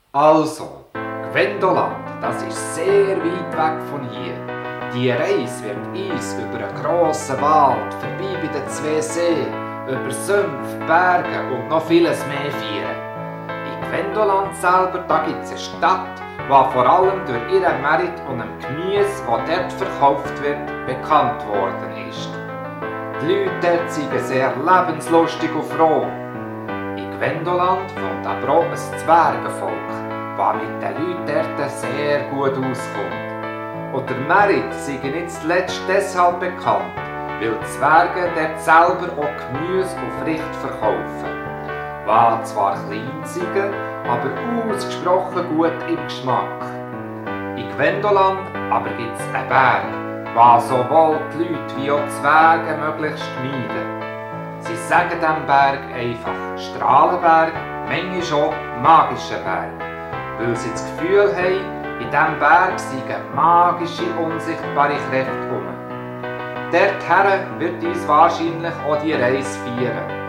Also, Gwendoland, das ist sehr weit weg von hier. Die Reise wird uns über einen grossen Wald, vorbei bei den zwei Seen, über Sümpfe, Berge und noch vieles mehr führen. In Gwendoland selber, da gibt es eine Stadt, die vor allem durch ihren Merit und dem Gemüse, das dort verkauft wird, bekannt worden ist. Die Leute dort sind sehr lebenslustig und froh. In Gwendoland wohnt aber auch ein Zwergenvolk, das mit den Leuten dort sehr gut auskommt. Und der Merit sei nicht zuletzt deshalb bekannt, weil die Zwerge dort selber auch Gemüse und Früchte verkaufen, die zwar klein sind, aber ausgesprochen gut im Geschmack. In Gwendoland aber gibt es einen Berg, den sowohl die Leute wie auch die Zwerge möglichst meiden. Sie sagen diesem Berg einfach Strahlenberg, manchmal auch Magischer Berg, weil sie das Gefühl haben, in diesem Berg seien magische, unsichtbare Kräfte herum. Dorthin wird uns wahrscheinlich auch die Reise führen.